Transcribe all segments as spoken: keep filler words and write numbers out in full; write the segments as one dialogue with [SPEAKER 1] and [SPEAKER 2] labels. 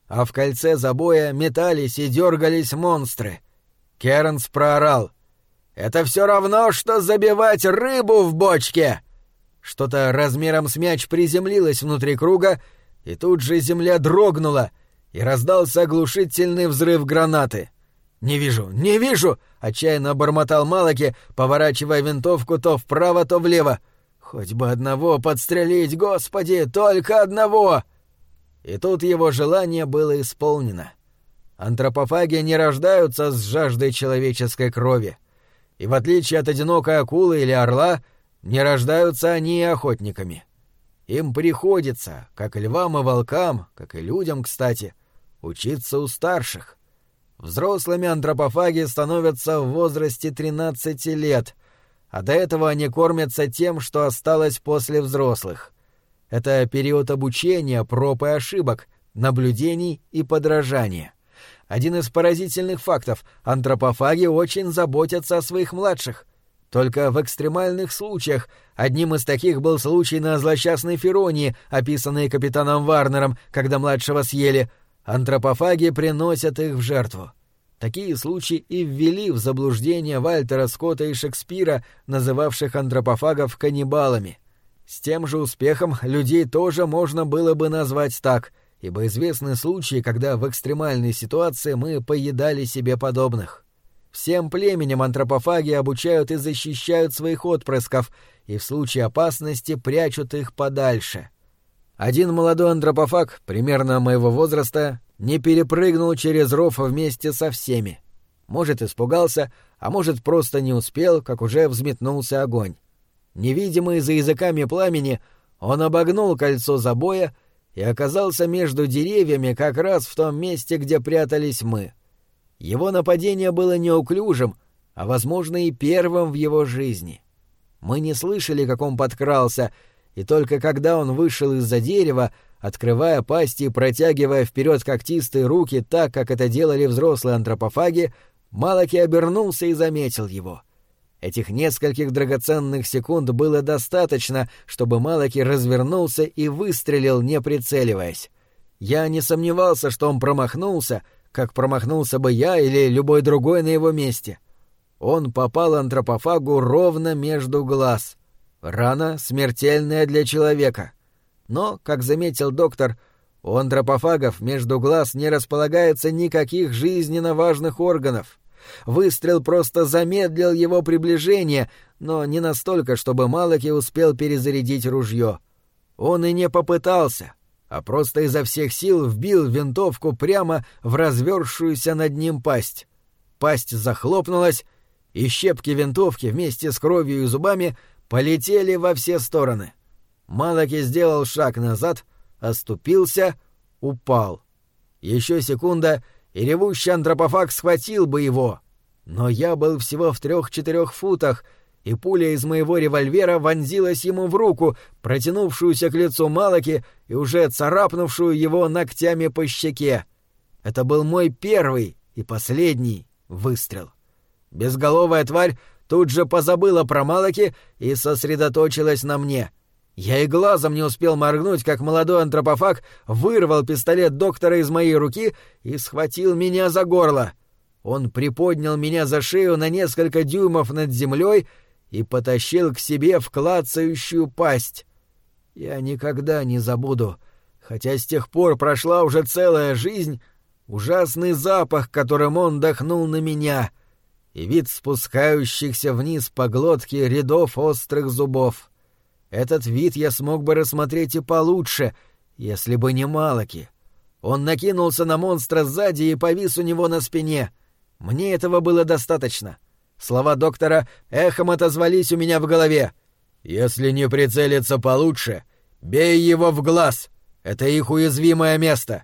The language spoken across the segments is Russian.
[SPEAKER 1] а в кольце забоя метались и дергались монстры. Кернс проорал: «Это все равно, что забивать рыбу в бочке!» Что-то размером с мяч приземлилось внутри круга, и тут же земля дрогнула, и раздался оглушительный взрыв гранаты. «Не вижу, не вижу!» — отчаянно бормотал Малаки, поворачивая винтовку то вправо, то влево. «Хоть бы одного подстрелить, Господи, только одного!» И тут его желание было исполнено. Антропофаги не рождаются с жаждой человеческой крови. И в отличие от одинокой акулы или орла, не рождаются они и охотниками. Им приходится, как львам и волкам, как и людям, кстати, учиться у старших. Взрослыми антропофаги становятся в возрасте тринадцати лет, а до этого они кормятся тем, что осталось после взрослых. Это период обучения, проб и ошибок, наблюдений и подражания. Один из поразительных фактов — антропофаги очень заботятся о своих младших. Только в экстремальных случаях, одним из таких был случай на злосчастной Феронии, описанный капитаном Варнером, когда младшего съели, антропофаги приносят их в жертву. Такие случаи и ввели в заблуждение Вальтера Скотта и Шекспира, называвших антропофагов каннибалами. С тем же успехом людей тоже можно было бы назвать так, ибо известны случаи, когда в экстремальной ситуации мы поедали себе подобных. Всем племенем антропофаги обучают и защищают своих отпрысков, и в случае опасности прячут их подальше. Один молодой антропофаг, примерно моего возраста, не перепрыгнул через ров вместе со всеми. Может, испугался, а может, просто не успел, как уже взметнулся огонь. Невидимый за языками пламени, он обогнул кольцо забоя и оказался между деревьями как раз в том месте, где прятались мы. Его нападение было неуклюжим, а, возможно, и первым в его жизни. Мы не слышали, как он подкрался, и только когда он вышел из-за дерева, открывая пасть и протягивая вперед когтистые руки так, как это делали взрослые антропофаги, Малаки обернулся и заметил его. Этих нескольких драгоценных секунд было достаточно, чтобы Малаки развернулся и выстрелил, не прицеливаясь. Я не сомневался, что он промахнулся, как промахнулся бы я или любой другой на его месте. Он попал антропофагу ровно между глаз. Рана смертельная для человека. Но, как заметил доктор, у антропофагов между глаз не располагается никаких жизненно важных органов. Выстрел просто замедлил его приближение, но не настолько, чтобы Малаки успел перезарядить ружье. Он и не попытался, а просто изо всех сил вбил винтовку прямо в разверзшуюся над ним пасть. Пасть захлопнулась, и щепки винтовки вместе с кровью и зубами полетели во все стороны. Малаки сделал шаг назад, оступился, упал. Еще секунда, и ревущий антропофаг схватил бы его. Но я был всего в трех-четырех футах, и пуля из моего револьвера вонзилась ему в руку, протянувшуюся к лицу Малаки и уже царапнувшую его ногтями по щеке. Это был мой первый и последний выстрел. Безголовая тварь тут же позабыла про Малаки и сосредоточилась на мне. Я и глазом не успел моргнуть, как молодой антропофаг вырвал пистолет доктора из моей руки и схватил меня за горло. Он приподнял меня за шею на несколько дюймов над землей и потащил к себе в клацающую пасть. Я никогда не забуду, хотя с тех пор прошла уже целая жизнь, ужасный запах, которым он дохнул на меня, и вид спускающихся вниз по глотке рядов острых зубов. Этот вид я смог бы рассмотреть и получше, если бы не Малаки. Он накинулся на монстра сзади и повис у него на спине. Мне этого было достаточно. Слова доктора эхом отозвались у меня в голове. «Если не прицелиться получше, бей его в глаз. Это их уязвимое место».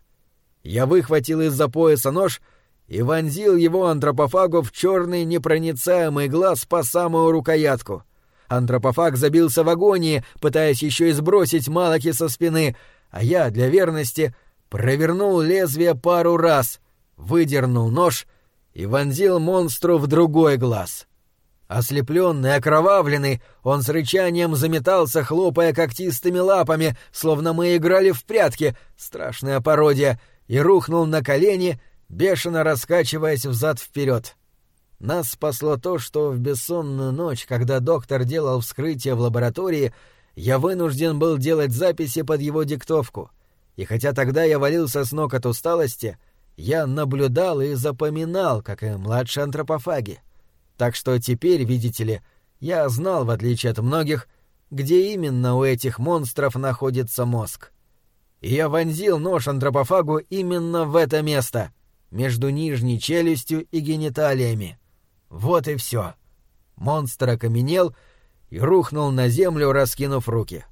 [SPEAKER 1] Я выхватил из-за пояса нож и вонзил его антропофагу в черный непроницаемый глаз по самую рукоятку. Антропофаг забился в агонии, пытаясь еще и сбросить Малаки со спины, а я, для верности, провернул лезвие пару раз, выдернул нож и вонзил монстру в другой глаз. Ослепленный, окровавленный, он с рычанием заметался, хлопая когтистыми лапами, словно мы играли в прятки, страшная пародия, и рухнул на колени, бешено раскачиваясь взад-вперед. Нас спасло то, что в бессонную ночь, когда доктор делал вскрытие в лаборатории, я вынужден был делать записи под его диктовку. И хотя тогда я валился с ног от усталости, я наблюдал и запоминал, как и младшие антропофаги. Так что теперь, видите ли, я знал, в отличие от многих, где именно у этих монстров находится мозг. И я вонзил нож антропофагу именно в это место, между нижней челюстью и гениталиями. Вот и все. Монстр окаменел и рухнул на землю, раскинув руки.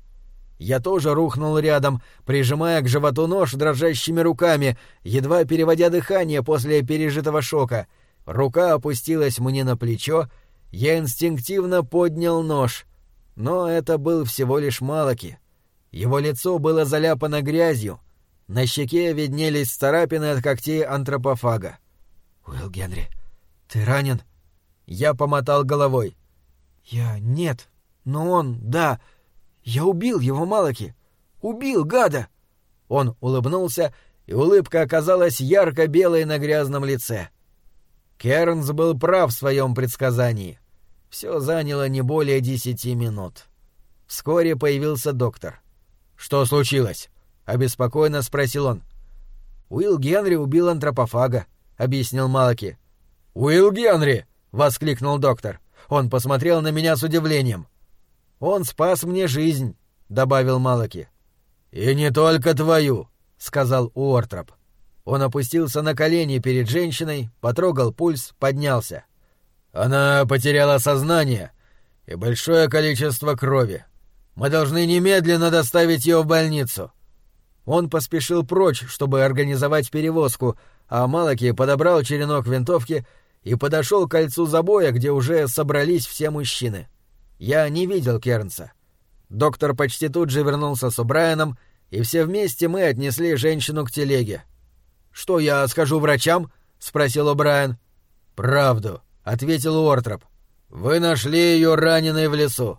[SPEAKER 1] Я тоже рухнул рядом, прижимая к животу нож дрожащими руками, едва переводя дыхание после пережитого шока. Рука опустилась мне на плечо, я инстинктивно поднял нож. Но это был всего лишь Малаки. Его лицо было заляпано грязью. На щеке виднелись царапины от когтей антропофага. «Уилл Генри, ты ранен?» Я помотал головой. «Я... нет. Но он... да. Я убил его, Малаки. Убил, гада!» Он улыбнулся, и улыбка оказалась ярко-белой на грязном лице. Кернс был прав в своем предсказании. Все заняло не более десяти минут. Вскоре появился доктор. «Что случилось?» — обеспокоенно спросил он. «Уилл Генри убил антропофага», — объяснил Малаки. «Уилл Генри!» — воскликнул доктор. Он посмотрел на меня с удивлением. «Он спас мне жизнь», — добавил Малаки. «И не только твою», — сказал Уортроп. Он опустился на колени перед женщиной, потрогал пульс, поднялся. «Она потеряла сознание и большое количество крови. Мы должны немедленно доставить ее в больницу». Он поспешил прочь, чтобы организовать перевозку, а Малаки подобрал черенок винтовки и подошел к кольцу забоя, где уже собрались все мужчины. Я не видел Кернса. Доктор почти тут же вернулся с О'Брайеном, и все вместе мы отнесли женщину к телеге. «Что я скажу врачам?» — спросил О'Брайен. «Правду», — ответил Уортроп. «Вы нашли ее раненой в лесу».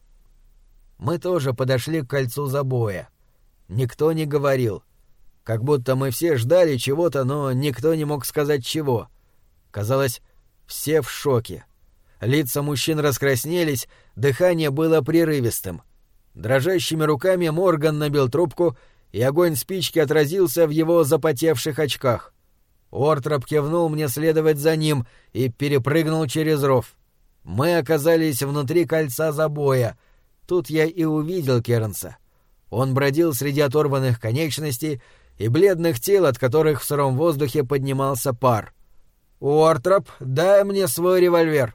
[SPEAKER 1] Мы тоже подошли к кольцу забоя. Никто не говорил. Как будто мы все ждали чего-то, но никто не мог сказать чего. Казалось, все в шоке. Лица мужчин раскраснелись, дыхание было прерывистым. Дрожащими руками Морган набил трубку, и огонь спички отразился в его запотевших очках. Уортроп кивнул мне следовать за ним и перепрыгнул через ров. Мы оказались внутри кольца забоя. Тут я и увидел Кернса. Он бродил среди оторванных конечностей и бледных тел, от которых в сыром воздухе поднимался пар. «Уортроп, дай мне свой револьвер».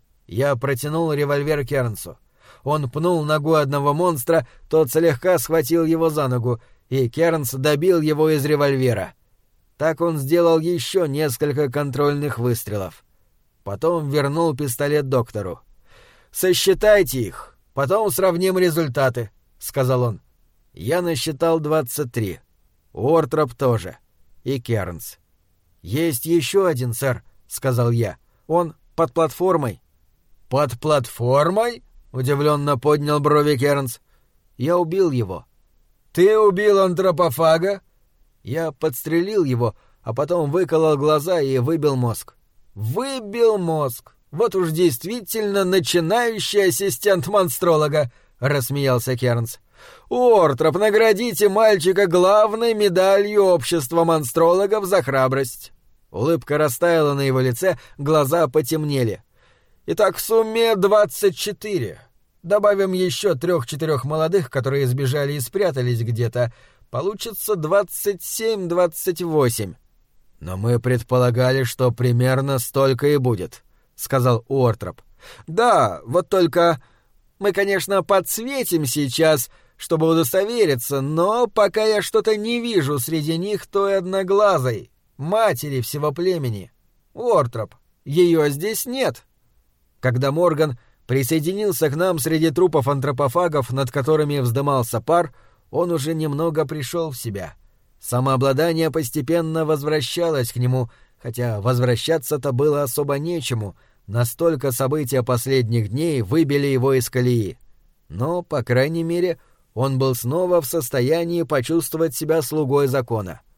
[SPEAKER 1] Я протянул револьвер Кернсу. Он пнул ногу одного монстра, тот слегка схватил его за ногу, и Кернс добил его из револьвера. Так он сделал еще несколько контрольных выстрелов. Потом вернул пистолет доктору. «Сосчитайте их, потом сравним результаты», — сказал он. Я насчитал двадцать три. Уортроп тоже. И Кернс. «Есть еще один, сэр», — сказал я. «Он под платформой». «Под платформой?» — удивленно поднял брови Кернс. «Я убил его». «Ты убил антропофага?» «Я подстрелил его, а потом выколол глаза и выбил мозг». «Выбил мозг! Вот уж действительно начинающий ассистент монстролога!» — рассмеялся Кернс. «Уортроп, наградите мальчика главной медалью общества монстрологов за храбрость». Улыбка растаяла на его лице, глаза потемнели. «Итак, в сумме двадцать четыре. Добавим еще трех-четырех молодых, которые сбежали и спрятались где-то. Получится двадцать семь-двадцать восемь». «Но мы предполагали, что примерно столько и будет», — сказал Уортроп. «Да, вот только мы, конечно, подсветим сейчас, чтобы удостовериться, но пока я что-то не вижу среди них той одноглазой, матери всего племени. Уортроп, ее здесь нет». Когда Морган присоединился к нам среди трупов антропофагов, над которыми вздымался пар, он уже немного пришел в себя. Самообладание постепенно возвращалось к нему, хотя возвращаться-то было особо нечему, настолько события последних дней выбили его из колеи. Но, по крайней мере, он был снова в состоянии почувствовать себя слугой закона.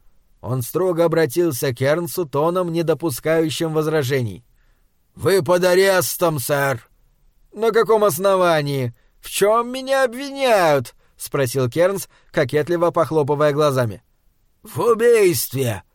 [SPEAKER 1] Он строго обратился к Кернсу тоном, не допускающим возражений. «Вы под арестом, сэр!» «На каком основании? В чем меня обвиняют?» — спросил Кернс, кокетливо похлопывая глазами. «В убийстве!»